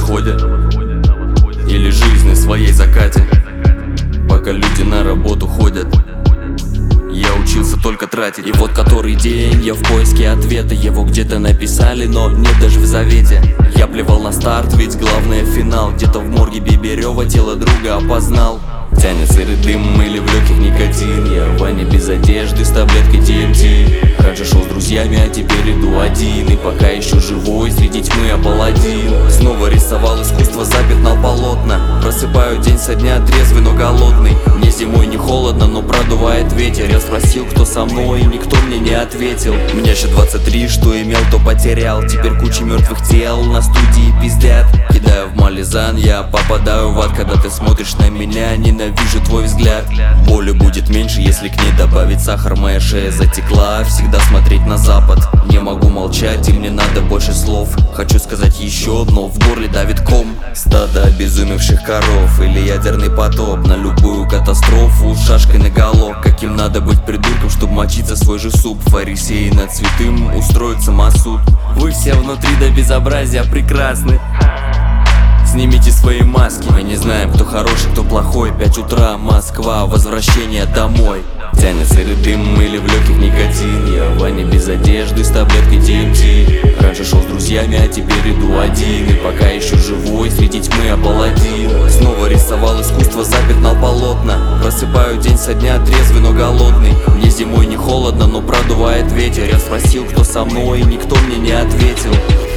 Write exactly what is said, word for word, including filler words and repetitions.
восходе или жизни своей закате. Пока люди на работу ходят, я учился только тратить. И вот который день я в поиске ответа. Его где-то написали, но нет даже в завете. Я плевал на старт, ведь главное финал. Где-то в морге Биберева тело друга опознал. Тянет сырый дым или в легких никотин. Я в ванне без одежды с таблеткой ди эм ти. Раньше шел с друзьями, а теперь иду один. И пока еще живой, среди тьмы я паладин. Снова рисовал искусство, запятнал полотна. Просыпаю день со дня трезвый, но голодный. Мне зимой не холодно, но продувает ветер. Я спросил, кто со мной, и никто мне не ответил. Мне еще двадцать три, что имел, то потерял. Теперь куча мертвых тел на студии пиздят. Кидаю в Мализан, я попадаю в ад. Когда ты смотришь на меня, ненавижу твой взгляд. Боли будет меньше, если к ней добавить сахар. Моя шея затекла, всегда смотреть на запад. Не могу молчать, и мне надо больше слов. Хочу сказать еще, но в горле давит ком. Стадо обезумевших коров или ядерный потоп. На любую катастрофу шашкой наголо. Каким надо быть придурком, чтобы мочиться свой же суп. Фарисеи над святым устроят самосуд. Вы все внутри до безобразия прекрасны. Снимите свои маски. Мы не знаем, кто хороший, кто плохой. Пять утра, Москва, возвращение домой. Тянет сырый дым или в легких никотин. Я в ванне без одежды с таблеткой ди эм ти. Раньше шел с друзьями, а теперь иду один. И пока еще живой, среди тьмы я паладин. Снова рисовал искусство, запятнал полотна. Просыпаю день со дня трезвый, но голодный. Мне зимой не холодно, но продувает ветер. Я спросил, кто со мной, и никто мне не ответил.